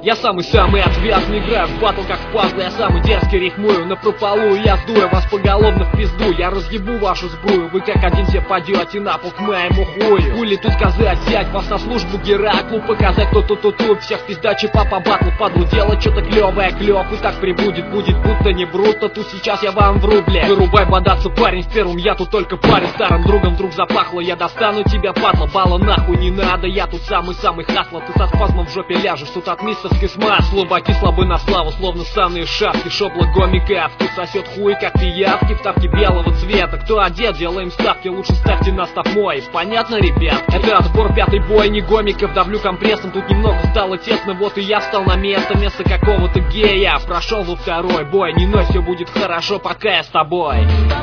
Я самый-самый отвязный, играю в батл как в пазлы. Я самый дерзкий, рифмую напропалую. Я сдую вас поголовно в пизду. Я разъебу вашу сбрую. Вы как один все падете на пол к моему хую. Хули тут сказать, взять вас на службу Гераклу, показать кто-то всех пиздачи папа батл. Падлу делать что-то клевое, клёв. И так прибудет, будет будто не бруто. Тут сейчас я вам вру, блядь. Вырубай бодаться, парень, в первом я тут только парень. Старым другом вдруг запахло. Я достану тебя, падла, бала нахуй не надо. Я тут самый-самый хасло. Ты со спазмом в жопе ляжешь. Тут от мистовской смаз. Слабаки слабы на славу, словно санные шапки. Шопла гомиков. Тут сосет хуй, как пиявки. В тапке белого цвета. Кто одет, делаем ставки. Лучше ставьте на став мой. Понятно, ребят? Это отбор, пятый бой, не гомиков. Давлю компрессом, тут немного стало тесно. Вот и я встал на место, вместо какого-то гея. Прошел во второй бой. Не ной, все будет хорошо, пока я с тобой.